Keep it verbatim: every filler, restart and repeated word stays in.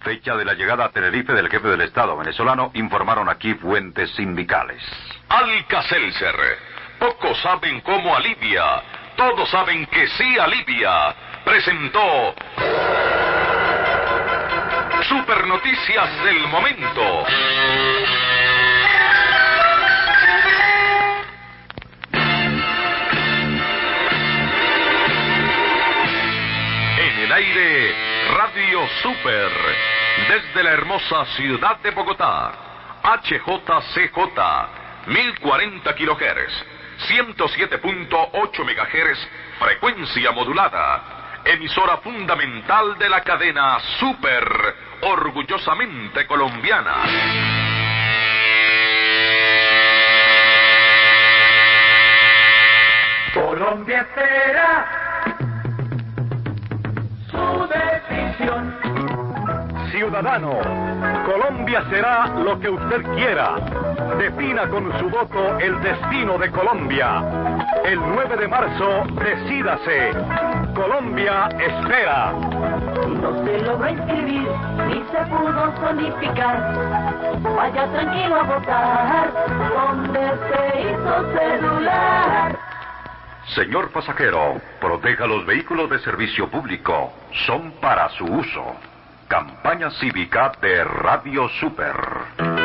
Fecha de la llegada a Tenerife del jefe del Estado venezolano, informaron aquí fuentes sindicales. Alka-Seltzer. Pocos saben cómo alivia. Todos saben que sí alivia. Presentó Super Noticias del Momento. En el aire, Radio Super, desde la hermosa ciudad de Bogotá, H J C J, mil cuarenta kilohertz, ciento siete punto ocho megahertz, frecuencia modulada, emisora fundamental de la cadena Super, orgullosamente colombiana. Colombia espera su decisión. Ciudadano, Colombia será lo que usted quiera. Defina con su voto el destino de Colombia. El nueve de marzo, decídase. Colombia espera. No se logró inscribir, ni se pudo solidificar. Vaya tranquilo a votar, donde se hizo celular. Señor pasajero, proteja los vehículos de servicio público. Son para su uso. Campaña cívica de Radio Super.